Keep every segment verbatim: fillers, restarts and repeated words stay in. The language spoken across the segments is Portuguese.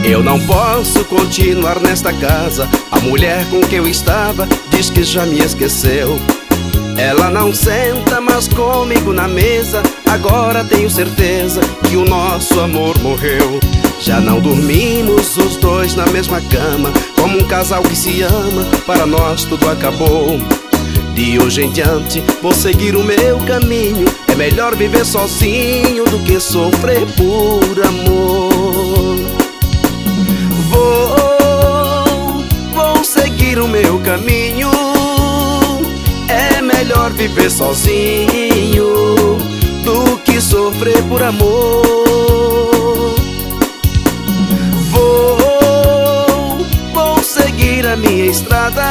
Eu não posso continuar nesta casa. A mulher com quem eu estava diz que já me esqueceu. Ela não senta mais comigo na mesa. Agora tenho certeza que o nosso amor morreu. Já não dormimos os dois na mesma cama. Como um casal que se ama, para nós tudo acabou. De hoje em diante vou seguir o meu caminho. É melhor viver sozinho do que sofrer por amor. Vou, vou seguir o meu caminho. É melhor viver sozinho do que sofrer por amor. Vou, vou seguir a minha estrada.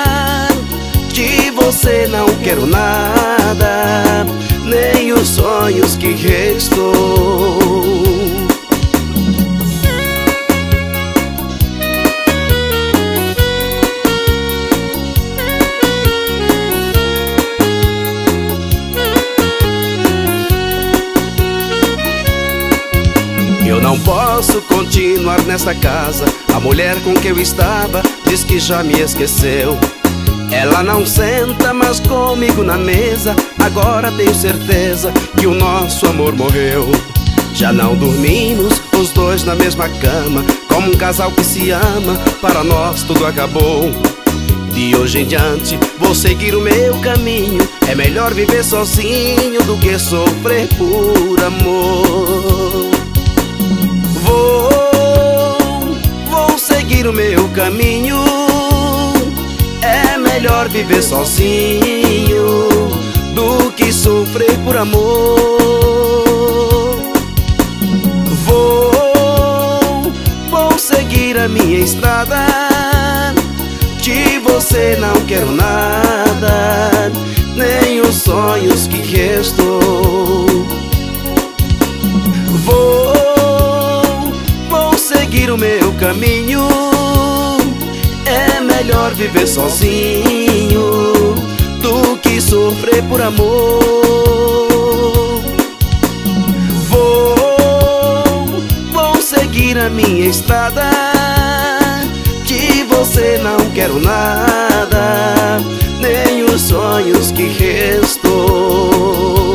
De você não quero nada, nem os sonhos que restou. Eu não posso continuar nesta casa. A mulher com quem eu estava diz que já me esqueceu. Ela não senta mais comigo na mesa. Agora tenho certeza que o nosso amor morreu. Já não dormimos os dois na mesma cama. Como um casal que se ama, para nós tudo acabou. De hoje em diante vou seguir o meu caminho. É melhor viver sozinho do que sofrer por amor. Vou, vou seguir o meu caminho. É melhor viver sozinho do que sofrer por amor. Vou, vou seguir a minha estrada. De você não quero nada, nem os sonhos que restou. Vou, vou seguir o meu caminho. É melhor viver sozinho do que sofrer por amor. Vou, vou seguir a minha estrada. De você não quero nada, nem os sonhos que restou.